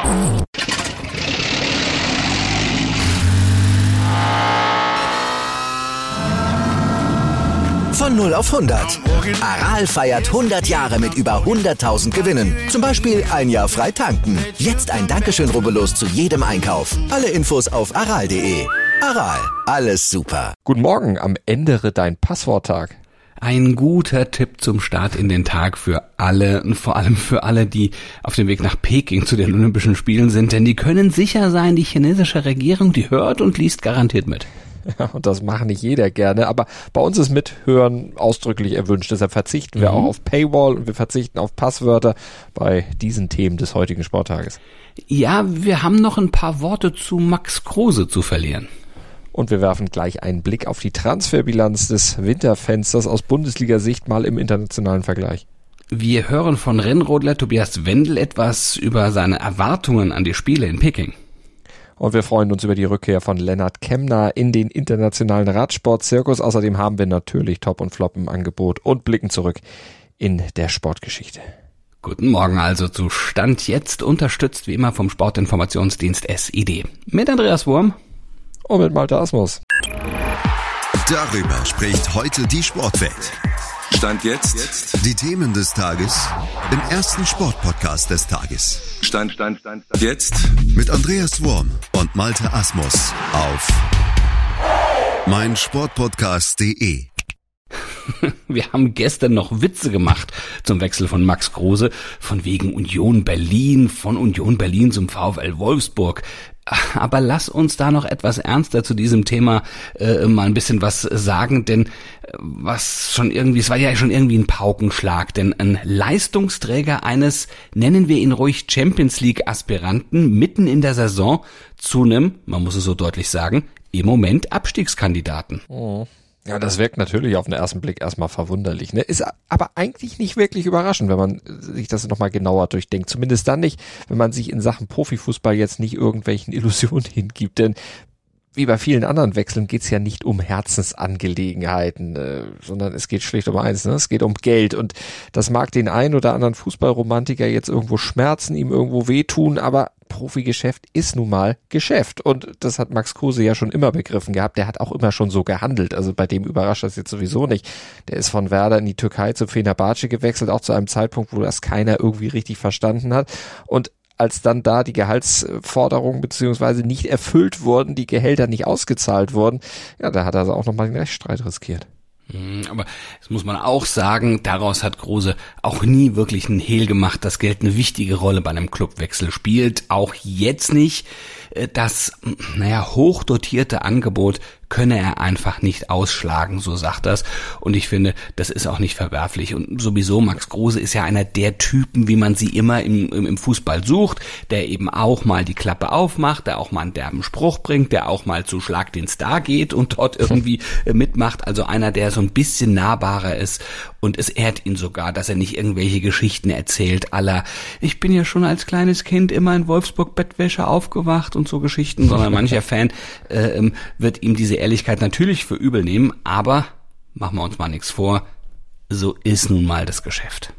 Von 0 auf 100. Aral feiert 100 Jahre mit über 100.000 Gewinnen. Zum Beispiel ein Jahr frei tanken. Jetzt ein Dankeschön, rubbellos zu jedem Einkauf. Alle Infos auf aral.de. Aral, alles super. Guten Morgen, am Ende dein Passworttag. Ein guter Tipp zum Start in den Tag für alle und vor allem für alle, die auf dem Weg nach Peking zu den Olympischen Spielen sind, denn die können sicher sein, die chinesische Regierung, die hört und liest garantiert mit. Ja, und das macht nicht jeder gerne, aber bei uns ist Mithören ausdrücklich erwünscht. Deshalb verzichten wir auch auf Paywall und wir verzichten auf Passwörter bei diesen Themen des heutigen Sporttages. Ja, wir haben noch ein paar Worte zu Max Kruse zu verlieren. Und wir werfen gleich einen Blick auf die Transferbilanz des Winterfensters aus Bundesliga-Sicht mal im internationalen Vergleich. Wir hören von Rennrodler Tobias Wendel etwas über seine Erwartungen an die Spiele in Peking. Und wir freuen uns über die Rückkehr von Lennart Kemner in den internationalen Radsportzirkus. Außerdem haben wir natürlich Top und Flop im Angebot und blicken zurück in der Sportgeschichte. Guten Morgen also zu Stand jetzt, unterstützt wie immer vom Sportinformationsdienst SID. Mit Andreas Wurm und mit Malte Asmus. Darüber spricht heute die Sportwelt. Stand jetzt. Die Themen des Tages im ersten Sportpodcast des Tages. Stand jetzt. Mit Andreas Wurm und Malte Asmus auf meinsportpodcast.de. Wir haben gestern noch Witze gemacht zum Wechsel von Max Kruse, von wegen Union Berlin, von Union Berlin zum VfL Wolfsburg. Aber lass uns da noch etwas ernster zu diesem Thema mal ein bisschen was sagen, denn es war ja schon irgendwie ein Paukenschlag, denn ein Leistungsträger eines, nennen wir ihn ruhig Champions League Aspiranten, mitten in der Saison zu einem, man muss es so deutlich sagen, im Moment Abstiegskandidaten. Oh. Ja, das wirkt natürlich auf den ersten Blick erstmal verwunderlich, ne? Ist aber eigentlich nicht wirklich überraschend, wenn man sich das nochmal genauer durchdenkt. Zumindest dann nicht, wenn man sich in Sachen Profifußball jetzt nicht irgendwelchen Illusionen hingibt, denn wie bei vielen anderen Wechseln geht's ja nicht um Herzensangelegenheiten, sondern es geht schlicht um eins, ne? Es geht um Geld und das mag den einen oder anderen Fußballromantiker jetzt irgendwo schmerzen, ihm irgendwo wehtun, aber Profigeschäft ist nun mal Geschäft und das hat Max Kruse ja schon immer begriffen gehabt, der hat auch immer schon so gehandelt, also bei dem überrascht das jetzt sowieso nicht. Der ist von Werder in die Türkei zu Fenerbahce gewechselt, auch zu einem Zeitpunkt, wo das keiner irgendwie richtig verstanden hat und als dann da die Gehaltsforderungen beziehungsweise nicht erfüllt wurden, die Gehälter nicht ausgezahlt wurden, ja, da hat er also auch nochmal den Rechtsstreit riskiert. Aber das muss man auch sagen, daraus hat Kruse auch nie wirklich einen Hehl gemacht. Das Geld eine wichtige Rolle bei einem Clubwechsel spielt. Auch jetzt nicht. Das, hochdotierte Angebot könne er einfach nicht ausschlagen, so sagt das. Und ich finde, das ist auch nicht verwerflich. Und sowieso, Max Kruse ist ja einer der Typen, wie man sie immer im Fußball sucht, der eben auch mal die Klappe aufmacht, der auch mal einen derben Spruch bringt, der auch mal zu Schlag den Star geht und dort irgendwie mitmacht. Also einer, der so ein bisschen nahbarer ist. Und es ehrt ihn sogar, dass er nicht irgendwelche Geschichten erzählt, à la, ich bin ja schon als kleines Kind immer in Wolfsburg Bettwäsche aufgewacht und so Geschichten, sondern mancher Fan wird ihm diese Ehrlichkeit natürlich für übel nehmen, aber machen wir uns mal nichts vor, so ist nun mal das Geschäft.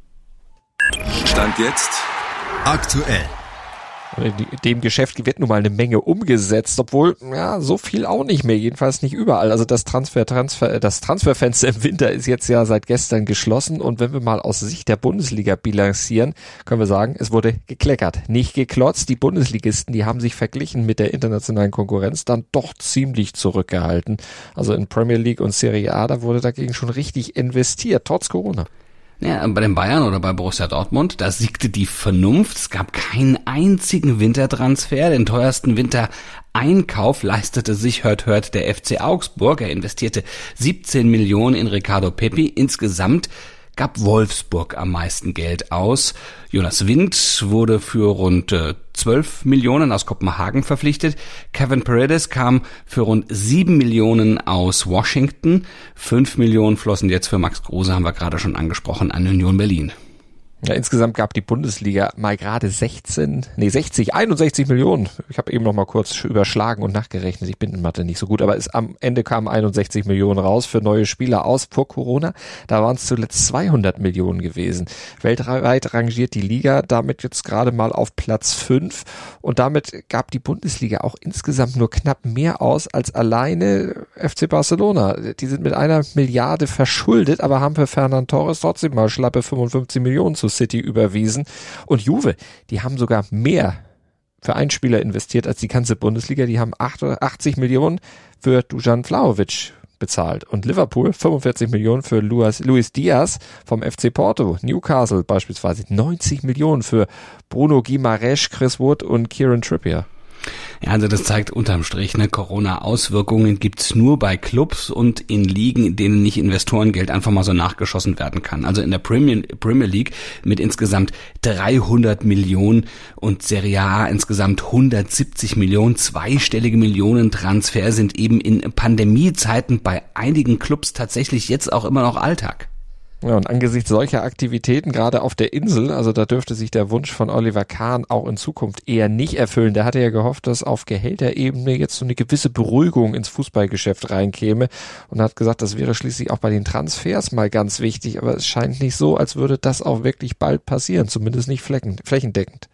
Stand jetzt aktuell. In dem Geschäft wird nun mal eine Menge umgesetzt, obwohl, ja, so viel auch nicht mehr, jedenfalls nicht überall. Also das Transferfenster im Winter ist jetzt ja seit gestern geschlossen und wenn wir mal aus Sicht der Bundesliga bilanzieren, können wir sagen, es wurde gekleckert, nicht geklotzt. Die Bundesligisten, die haben sich verglichen mit der internationalen Konkurrenz dann doch ziemlich zurückgehalten. Also in Premier League und Serie A, da wurde dagegen schon richtig investiert, trotz Corona. Ja, bei den Bayern oder bei Borussia Dortmund, da siegte die Vernunft. Es gab keinen einzigen Wintertransfer. Den teuersten Wintereinkauf leistete sich, hört, der FC Augsburg. Er investierte 17 Millionen in Ricardo Pepi. Insgesamt gab Wolfsburg am meisten Geld aus. Jonas Wind wurde für rund 12 Millionen aus Kopenhagen verpflichtet. Kevin Paredes kam für rund 7 Millionen aus Washington. 5 Millionen flossen jetzt für Max Kruse, haben wir gerade schon angesprochen, an Union Berlin. Ja, insgesamt gab die Bundesliga mal gerade 61 Millionen. Ich habe eben noch mal kurz überschlagen und nachgerechnet. Ich bin in Mathe nicht so gut, aber am Ende kamen 61 Millionen raus für neue Spieler aus vor Corona. Da waren es zuletzt 200 Millionen gewesen. Weltweit rangiert die Liga damit jetzt gerade mal auf Platz 5 und damit gab die Bundesliga auch insgesamt nur knapp mehr aus als alleine FC Barcelona. Die sind mit 1 Milliarde verschuldet, aber haben für Ferran Torres trotzdem mal schlappe 55 Millionen zu City überwiesen. Und Juve, die haben sogar mehr für einen Spieler investiert als die ganze Bundesliga. Die haben 80 Millionen für Dusan Vlahovic bezahlt. Und Liverpool 45 Millionen für Luis Diaz vom FC Porto. Newcastle beispielsweise 90 Millionen für Bruno Guimaraes, Chris Wood und Kieran Trippier. Ja, also das zeigt unterm Strich, Corona-Auswirkungen gibt's nur bei Clubs und in Ligen, in denen nicht Investorengeld einfach mal so nachgeschossen werden kann. Also in der Premier League mit insgesamt 300 Millionen und Serie A insgesamt 170 Millionen. Zweistellige Millionen Transfer sind eben in Pandemiezeiten bei einigen Clubs tatsächlich jetzt auch immer noch Alltag. Ja, und angesichts solcher Aktivitäten, gerade auf der Insel, also da dürfte sich der Wunsch von Oliver Kahn auch in Zukunft eher nicht erfüllen. Der hatte ja gehofft, dass auf Gehälterebene jetzt so eine gewisse Beruhigung ins Fußballgeschäft reinkäme und hat gesagt, das wäre schließlich auch bei den Transfers mal ganz wichtig, aber es scheint nicht so, als würde das auch wirklich bald passieren, zumindest nicht flächendeckend.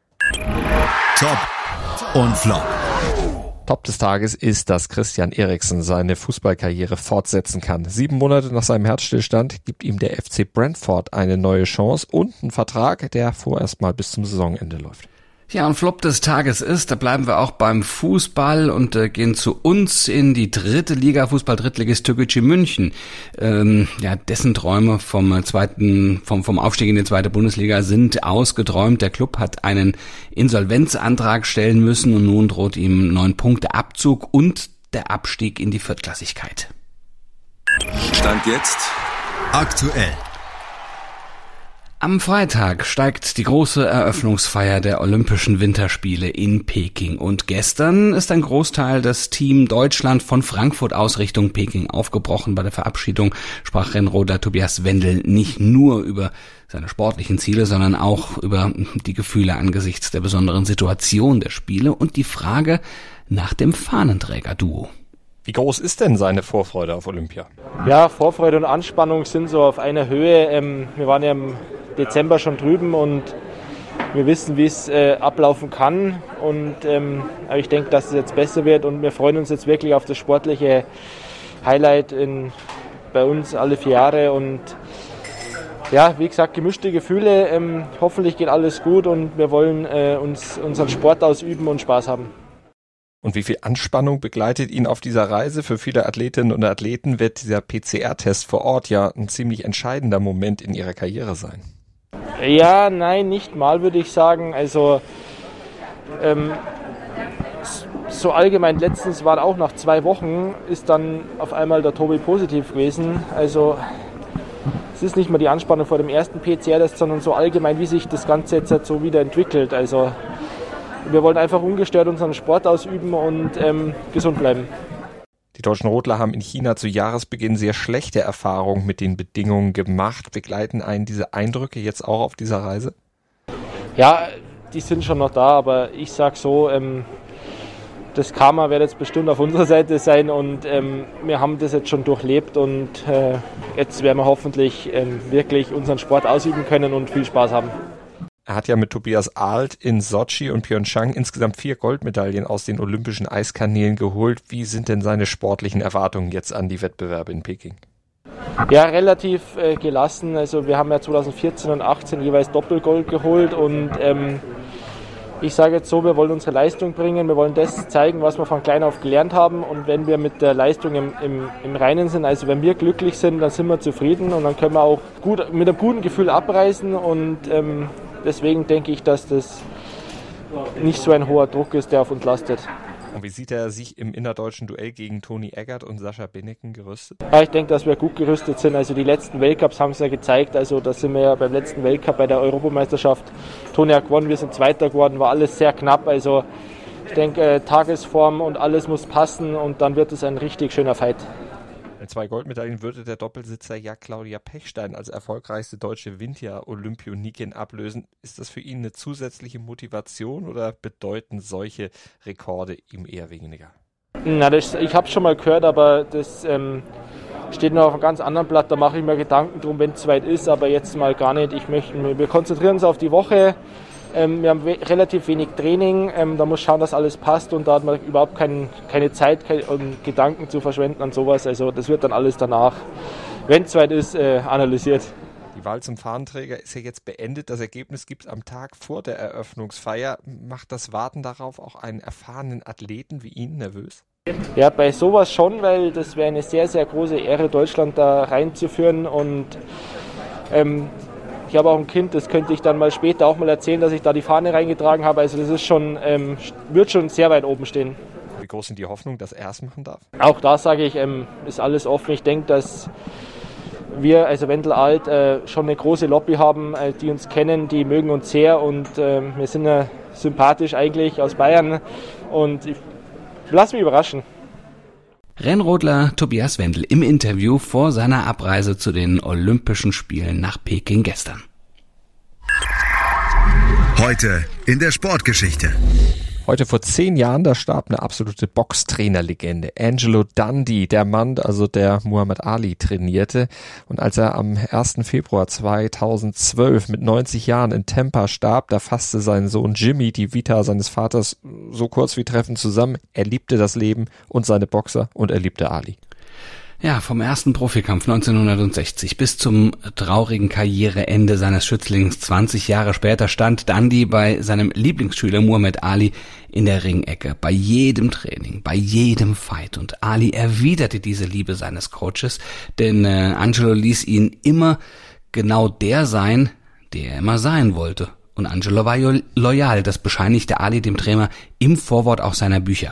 Top und Flop. Top des Tages ist, dass Christian Eriksen seine Fußballkarriere fortsetzen kann. 7 Monate nach seinem Herzstillstand gibt ihm der FC Brentford eine neue Chance und einen Vertrag, der vorerst mal bis zum Saisonende läuft. Ja, und Flop des Tages ist, da bleiben wir auch beim Fußball und gehen zu uns in die 3. Liga, Fußball-Drittligist Türkgücü München. Dessen Träume vom Aufstieg in die 2. Bundesliga sind ausgeträumt. Der Club hat einen Insolvenzantrag stellen müssen und nun droht ihm 9 Punkte Abzug und der Abstieg in die Viertklassigkeit. Stand jetzt aktuell. Am Freitag steigt die große Eröffnungsfeier der Olympischen Winterspiele in Peking und gestern ist ein Großteil des Team Deutschland von Frankfurt aus Richtung Peking aufgebrochen. Bei der Verabschiedung sprach Rennroder Tobias Wendel nicht nur über seine sportlichen Ziele, sondern auch über die Gefühle angesichts der besonderen Situation der Spiele und die Frage nach dem Fahnenträger-Duo. Wie groß ist denn seine Vorfreude auf Olympia? Ja, Vorfreude und Anspannung sind so auf einer Höhe. Wir waren ja im Dezember schon drüben und wir wissen, wie es ablaufen kann. Aber ich denke, dass es jetzt besser wird und wir freuen uns jetzt wirklich auf das sportliche Highlight bei uns alle 4 Jahre. Und ja, wie gesagt, gemischte Gefühle. Hoffentlich geht alles gut und wir wollen unseren Sport ausüben und Spaß haben. Und wie viel Anspannung begleitet ihn auf dieser Reise? Für viele Athletinnen und Athleten wird dieser PCR-Test vor Ort ja ein ziemlich entscheidender Moment in ihrer Karriere sein. Ja, nein, nicht mal, würde ich sagen. Also so allgemein, letztens war auch nach 2 Wochen, ist dann auf einmal der Tobi positiv gewesen. Also es ist nicht mehr die Anspannung vor dem ersten PCR-Test, sondern so allgemein, wie sich das Ganze jetzt so wieder entwickelt. Also wir wollen einfach ungestört unseren Sport ausüben und gesund bleiben. Die deutschen Rodler haben in China zu Jahresbeginn sehr schlechte Erfahrungen mit den Bedingungen gemacht. Begleiten einen diese Eindrücke jetzt auch auf dieser Reise? Ja, die sind schon noch da, aber ich sag so, das Karma wird jetzt bestimmt auf unserer Seite sein und wir haben das jetzt schon durchlebt und jetzt werden wir hoffentlich wirklich unseren Sport ausüben können und viel Spaß haben. Er hat ja mit Tobias Ahlt in Sotschi und Pyeongchang insgesamt 4 Goldmedaillen aus den olympischen Eiskanälen geholt. Wie sind denn seine sportlichen Erwartungen jetzt an die Wettbewerbe in Peking? Ja, relativ gelassen. Also wir haben ja 2014 und 2018 jeweils Doppelgold geholt und ich sage jetzt so, wir wollen unsere Leistung bringen, wir wollen das zeigen, was wir von klein auf gelernt haben und wenn wir mit der Leistung im Reinen sind, also wenn wir glücklich sind, dann sind wir zufrieden und dann können wir auch mit einem guten Gefühl abreißen und deswegen denke ich, dass das nicht so ein hoher Druck ist, der auf uns lastet. Und wie sieht er sich im innerdeutschen Duell gegen Toni Eggert und Sascha Beneken gerüstet? Ja, ich denke, dass wir gut gerüstet sind. Also die letzten Weltcups haben es ja gezeigt. Also da sind wir ja beim letzten Weltcup bei der Europameisterschaft. Toni hat gewonnen, wir sind Zweiter geworden, war alles sehr knapp. Also ich denke, Tagesform und alles muss passen und dann wird es ein richtig schöner Fight. Mit 2 Goldmedaillen würde der Doppelsitzer ja Claudia Pechstein als erfolgreichste deutsche Winter-Olympionikin ablösen. Ist das für ihn eine zusätzliche Motivation oder bedeuten solche Rekorde ihm eher weniger? Na, ich habe schon mal gehört, aber das steht noch auf einem ganz anderen Blatt. Da mache ich mir Gedanken drum, wenn es soweit ist, aber jetzt mal gar nicht. Wir konzentrieren uns auf die Woche. Wir haben relativ wenig Training, da muss schauen, dass alles passt und da hat man überhaupt keine Zeit, um Gedanken zu verschwenden an sowas. Also das wird dann alles danach, wenn es soweit ist, analysiert. Die Wahl zum Fahnenträger ist ja jetzt beendet. Das Ergebnis gibt es am Tag vor der Eröffnungsfeier. Macht das Warten darauf auch einen erfahrenen Athleten wie ihn nervös? Ja, bei sowas schon, weil das wäre eine sehr, sehr große Ehre, Deutschland da reinzuführen und ich habe auch ein Kind, das könnte ich dann mal später auch mal erzählen, dass ich da die Fahne reingetragen habe. Also das ist schon, wird schon sehr weit oben stehen. Wie groß sind die Hoffnungen, dass er es machen darf? Auch da sage ich, ist alles offen. Ich denke, dass wir, also Wendel Alt, schon eine große Lobby haben, die uns kennen, die mögen uns sehr und wir sind ja sympathisch eigentlich aus Bayern und ich lass mich überraschen. Rennrodler Tobias Wendel im Interview vor seiner Abreise zu den Olympischen Spielen nach Peking gestern. Heute in der Sportgeschichte. Heute vor 10 Jahren, da starb eine absolute Boxtrainerlegende, Angelo Dundee, der Mann, also der Muhammad Ali trainierte. Und als er am 1. Februar 2012 mit 90 Jahren in Tampa starb, da fasste sein Sohn Jimmy die Vita seines Vaters so kurz wie treffend zusammen. Er liebte das Leben und seine Boxer und er liebte Ali. Ja, vom ersten Profikampf 1960 bis zum traurigen Karriereende seines Schützlings 20 Jahre später stand Dundee bei seinem Lieblingsschüler Muhammad Ali in der Ringecke, bei jedem Training, bei jedem Fight. Und Ali erwiderte diese Liebe seines Coaches, denn Angelo ließ ihn immer genau der sein, der er immer sein wollte. Und Angelo war loyal, das bescheinigte Ali dem Trainer im Vorwort auch seiner Bücher.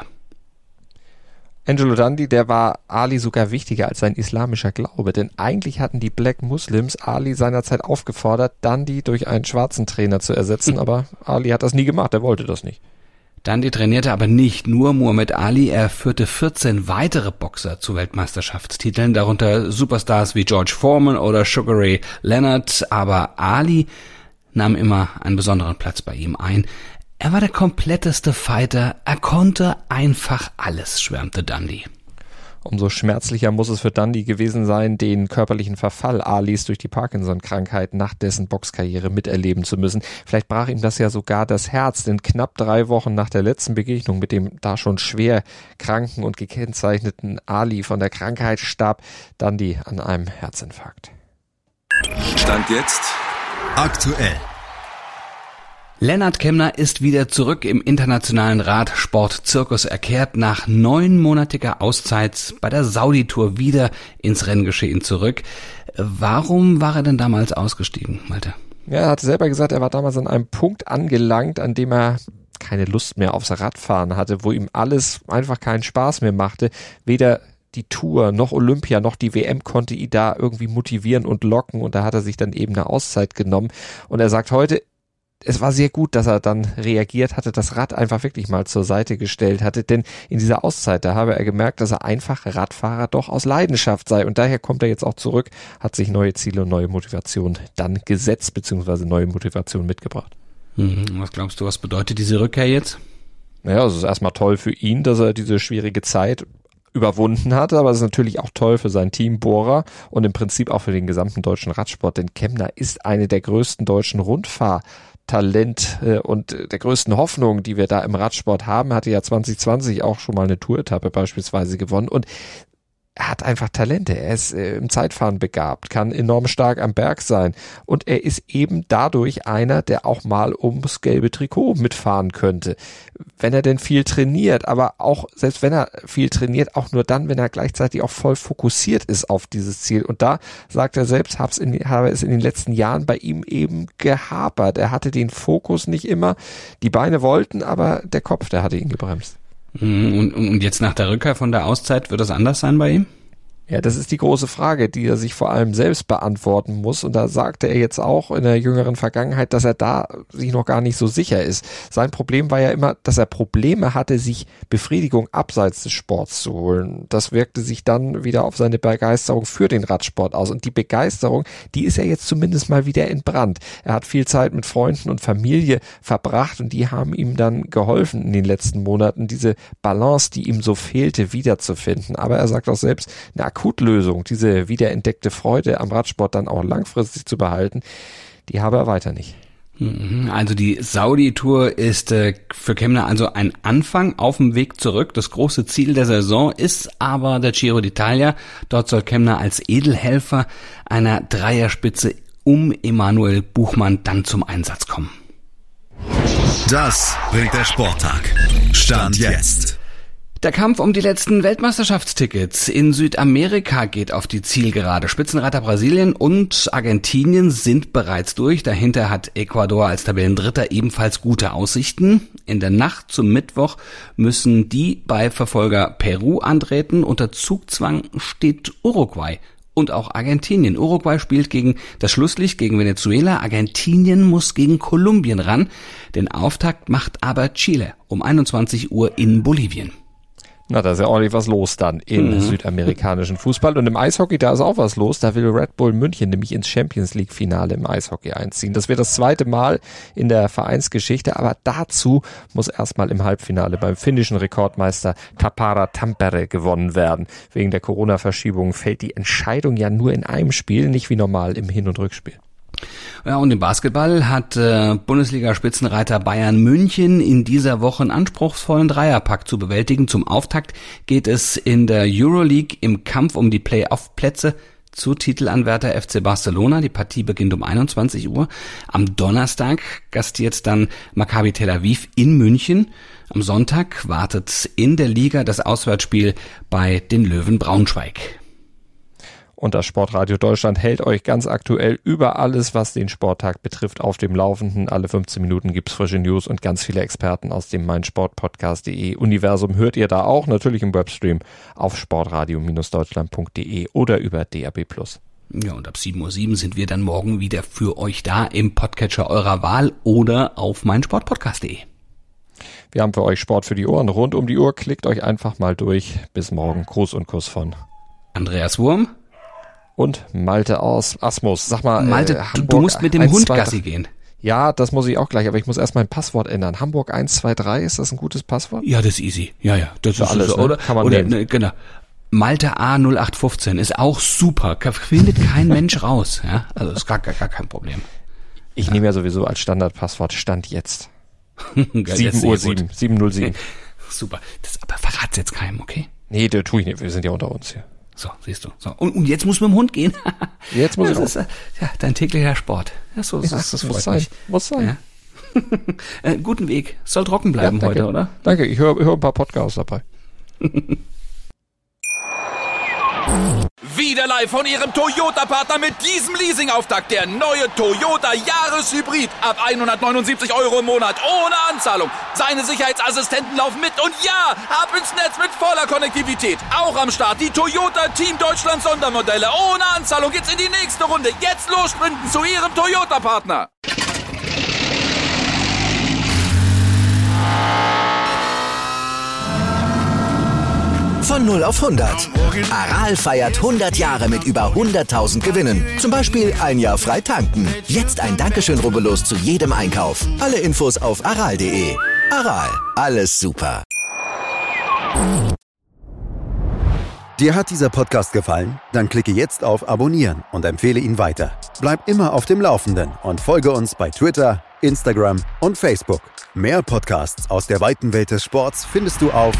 Angelo Dundee, der war Ali sogar wichtiger als sein islamischer Glaube, denn eigentlich hatten die Black Muslims Ali seinerzeit aufgefordert, Dundee durch einen schwarzen Trainer zu ersetzen, aber Ali hat das nie gemacht, er wollte das nicht. Dundee trainierte aber nicht nur Muhammad Ali, er führte 14 weitere Boxer zu Weltmeisterschaftstiteln, darunter Superstars wie George Foreman oder Sugar Ray Leonard, aber Ali nahm immer einen besonderen Platz bei ihm ein. Er war der kompletteste Fighter, er konnte einfach alles, schwärmte Dundee. Umso schmerzlicher muss es für Dundee gewesen sein, den körperlichen Verfall Alis durch die Parkinson-Krankheit nach dessen Boxkarriere miterleben zu müssen. Vielleicht brach ihm das ja sogar das Herz, denn knapp 3 Wochen nach der letzten Begegnung mit dem da schon schwer kranken und gekennzeichneten Ali von der Krankheit starb Dundee an einem Herzinfarkt. Stand jetzt aktuell. Lennart Kämna ist wieder zurück im internationalen Radsport-Zirkus, er kehrt nach 9-monatiger Auszeit bei der Saudi-Tour wieder ins Renngeschehen zurück. Warum war er denn damals ausgestiegen, Malte? Ja, er hat selber gesagt, er war damals an einem Punkt angelangt, an dem er keine Lust mehr aufs Radfahren hatte, wo ihm alles einfach keinen Spaß mehr machte. Weder die Tour, noch Olympia, noch die WM konnte ihn da irgendwie motivieren und locken und da hat er sich dann eben eine Auszeit genommen. Und er sagt heute, es war sehr gut, dass er dann reagiert hatte, das Rad einfach wirklich mal zur Seite gestellt hatte, denn in dieser Auszeit, da habe er gemerkt, dass er einfach Radfahrer doch aus Leidenschaft sei und daher kommt er jetzt auch zurück, hat sich neue Ziele und neue Motivation dann gesetzt, beziehungsweise neue Motivation mitgebracht. Was glaubst du, was bedeutet diese Rückkehr jetzt? Naja, es ist erstmal toll für ihn, dass er diese schwierige Zeit überwunden hat, aber es ist natürlich auch toll für sein Team Bora und im Prinzip auch für den gesamten deutschen Radsport, denn Kämna ist eine der größten deutschen Rundfahrtalent und der größten Hoffnung, die wir da im Radsport haben, hatte ja 2020 auch schon mal eine Tour-Etappe beispielsweise gewonnen und er hat einfach Talente, er ist im Zeitfahren begabt, kann enorm stark am Berg sein und er ist eben dadurch einer, der auch mal ums gelbe Trikot mitfahren könnte, wenn er denn viel trainiert, aber auch, selbst wenn er viel trainiert, auch nur dann, wenn er gleichzeitig auch voll fokussiert ist auf dieses Ziel und da, sagt er selbst, habe es in den letzten Jahren bei ihm eben gehapert, er hatte den Fokus nicht immer, die Beine wollten, aber der Kopf, der hatte ihn gebremst. Und jetzt nach der Rückkehr von der Auszeit, wird das anders sein bei ihm? Ja, das ist die große Frage, die er sich vor allem selbst beantworten muss. Und da sagte er jetzt auch in der jüngeren Vergangenheit, dass er da sich noch gar nicht so sicher ist. Sein Problem war ja immer, dass er Probleme hatte, sich Befriedigung abseits des Sports zu holen. Das wirkte sich dann wieder auf seine Begeisterung für den Radsport aus. Und die Begeisterung, die ist ja jetzt zumindest mal wieder entbrannt. Er hat viel Zeit mit Freunden und Familie verbracht und die haben ihm dann geholfen in den letzten Monaten, diese Balance, die ihm so fehlte, wiederzufinden. Aber er sagt auch selbst, eine Akutlösung, diese wiederentdeckte Freude am Radsport dann auch langfristig zu behalten, die habe er weiter nicht. Also die Saudi-Tour ist für Kämna also ein Anfang auf dem Weg zurück. Das große Ziel der Saison ist aber der Giro d'Italia. Dort soll Kämna als Edelhelfer einer Dreierspitze um Emanuel Buchmann dann zum Einsatz kommen. Das bringt der Sporttag. Stand jetzt. Der Kampf um die letzten Weltmeisterschaftstickets in Südamerika geht auf die Zielgerade. Spitzenreiter Brasilien und Argentinien sind bereits durch. Dahinter hat Ecuador als Tabellendritter ebenfalls gute Aussichten. In der Nacht zum Mittwoch müssen die bei Verfolger Peru antreten. Unter Zugzwang steht Uruguay und auch Argentinien. Uruguay spielt gegen das Schlusslicht gegen Venezuela. Argentinien muss gegen Kolumbien ran. Den Auftakt macht aber Chile um 21 Uhr in Bolivien. Na, da ist ja ordentlich was los dann im südamerikanischen Fußball. Und im Eishockey, da ist auch was los. Da will Red Bull München nämlich ins Champions-League-Finale im Eishockey einziehen. Das wird das zweite Mal in der Vereinsgeschichte. Aber dazu muss erstmal im Halbfinale beim finnischen Rekordmeister Tappara Tampere gewonnen werden. Wegen der Corona-Verschiebung fällt die Entscheidung ja nur in einem Spiel, nicht wie normal im Hin- und Rückspiel. Ja, und im Basketball hat Bundesliga-Spitzenreiter Bayern München in dieser Woche einen anspruchsvollen Dreierpack zu bewältigen. Zum Auftakt geht es in der Euroleague im Kampf um die Playoff-Plätze zu Titelanwärter FC Barcelona. Die Partie beginnt um 21 Uhr. Am Donnerstag gastiert dann Maccabi Tel Aviv in München. Am Sonntag wartet in der Liga das Auswärtsspiel bei den Löwen Braunschweig. Und das Sportradio Deutschland hält euch ganz aktuell über alles, was den Sporttag betrifft, auf dem Laufenden. Alle 15 Minuten gibt's frische News und ganz viele Experten aus dem meinsportpodcast.de Universum hört ihr da auch, natürlich im Webstream auf sportradio-deutschland.de oder über DAB+. Ja, und ab 7:07 Uhr sind wir dann morgen wieder für euch da im Podcatcher eurer Wahl oder auf meinsportpodcast.de. Wir haben für euch Sport für die Ohren rund um die Uhr. Klickt euch einfach mal durch. Bis morgen. Gruß und Kuss von Andreas Wurm und Malte aus Asmus. Sag mal, Malte, Hamburg, du musst mit dem 1, Hund 2, Gassi gehen. Ja, das muss ich auch gleich, aber ich muss erst mein Passwort ändern. Hamburg 123, ist das ein gutes Passwort? Ja, das ist easy. Ja, das ist alles, so, ne? oder? Kann man oder nehmen. Genau. Malte A0815 ist auch super. Findet kein Mensch raus. Ja, also ist gar kein Problem. Ich nehme ja sowieso als Standardpasswort Stand jetzt. 7:07 7:07. Super. Das aber verrat's jetzt keinem, okay? Nee, das tue ich nicht. Wir sind ja unter uns hier. So, siehst du. So. Und jetzt muss mit dem Hund gehen. Jetzt muss ich das ist, ja, dein täglicher Sport. Ja, so, ja, das muss freut sein. mich. Muss sein. Ja. Guten Weg. Soll trocken bleiben ja, heute, oder? Danke, ich höre ein paar Podcasts dabei. Wieder live von Ihrem Toyota-Partner mit diesem Leasing-Auftakt. Der neue Toyota Jahreshybrid. Ab 179 € im Monat. Ohne Anzahlung. Seine Sicherheitsassistenten laufen mit. Und ja, ab ins Netz mit voller Konnektivität. Auch am Start die Toyota Team Deutschland Sondermodelle. Ohne Anzahlung geht's in die nächste Runde. Jetzt los sprinten zu Ihrem Toyota-Partner. Von 0 auf 100. Aral feiert 100 Jahre mit über 100.000 Gewinnen. Zum Beispiel ein Jahr frei tanken. Jetzt ein Dankeschön, rubbellos zu jedem Einkauf. Alle Infos auf aral.de. Aral, alles super. Dir hat dieser Podcast gefallen? Dann klicke jetzt auf Abonnieren und empfehle ihn weiter. Bleib immer auf dem Laufenden und folge uns bei Twitter, Instagram und Facebook. Mehr Podcasts aus der weiten Welt des Sports findest du auf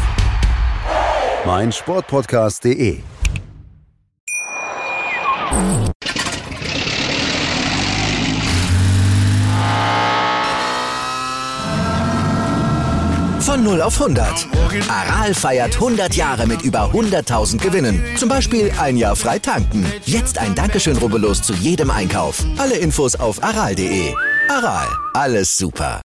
meinsportpodcast.de. Von 0 auf 100. Aral feiert 100 Jahre mit über 100.000 Gewinnen. Zum Beispiel ein Jahr frei tanken. Jetzt ein Dankeschön, rubbellos zu jedem Einkauf. Alle Infos auf aral.de. Aral, alles super.